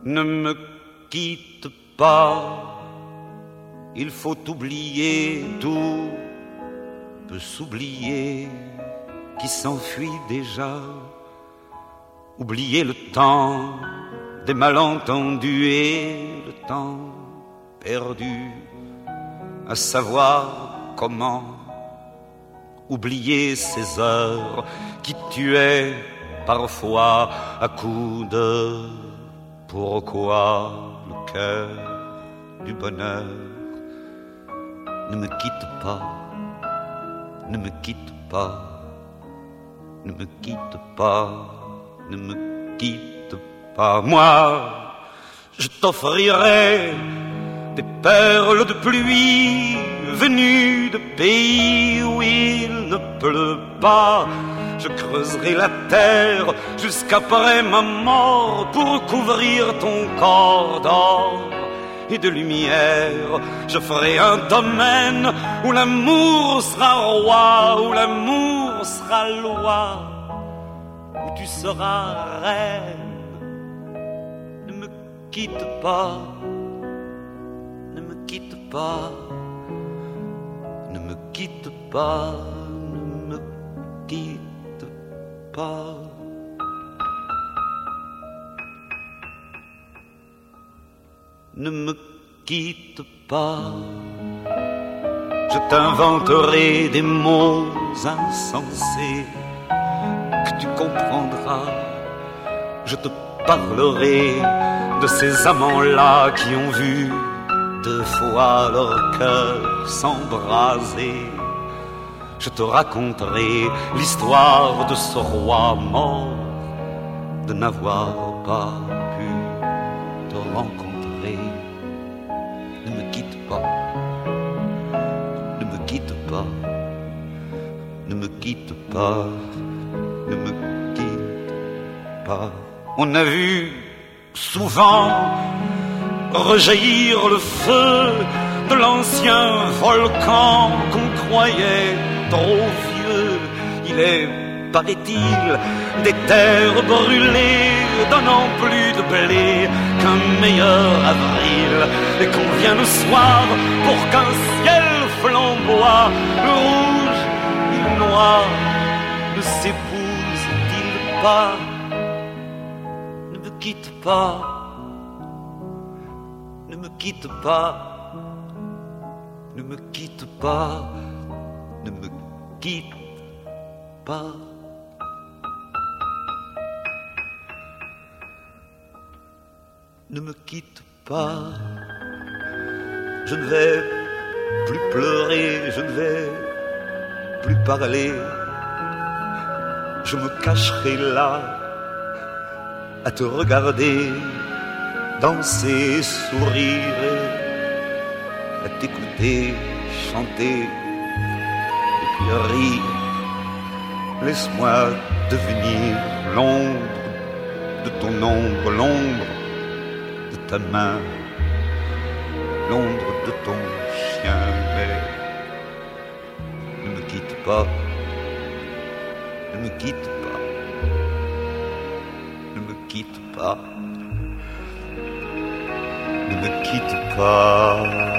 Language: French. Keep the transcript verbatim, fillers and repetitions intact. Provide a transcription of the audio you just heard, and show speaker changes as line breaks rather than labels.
Ne me quitte pas, il faut oublier, tout peut s'oublier qui s'enfuit déjà. Oublier le temps des malentendus et le temps perdu à savoir comment. Oublier ces heures qui tuaient parfois à coups de pourquoi le cœur du bonheur. Ne me quitte pas, ne me quitte pas, ne me quitte pas, ne me quitte pas. Moi, je t'offrirai des perles de pluie venues de pays où il ne pleut pas. Je creuserai la terre jusqu'après ma mort pour couvrir ton corps d'or et de lumière. Je ferai un domaine où l'amour sera roi, où l'amour sera loi, où tu seras reine. Ne me quitte pas, ne me quitte pas, ne me quitte pas, ne me quitte pas. Ne me quitte pas, je t'inventerai des mots insensés que tu comprendras. Je te parlerai de ces amants-là qui ont vu deux fois leur cœur s'embraser. Je te raconterai l'histoire de ce roi mort, de n'avoir pas pu te rencontrer. Ne me quitte pas, ne me quitte pas, ne me quitte pas, ne me quitte pas. On a vu souvent rejaillir le feu de l'ancien volcan qu'on croyait trop vieux. Il est, paraît-il, des terres brûlées donnant plus de blé qu'un meilleur avril, et qu'on vient le soir pour qu'un ciel flamboie. Le rouge et le noir ne s'épousent-ils pas? Ne me quitte pas, ne me quitte pas, ne me quitte pas, ne me quitte pas. Ne me quitte pas, je ne vais plus pleurer, je ne vais plus parler. Je me cacherai là à te regarder, danser, sourire, à t'écouter, chanter et puis rire. Laisse-moi devenir l'ombre de ton ombre, l'ombre de ta main, l'ombre de ton chien. Mais ne me quitte pas, ne me quitte pas, ne me quitte pas, ne me quitte pas.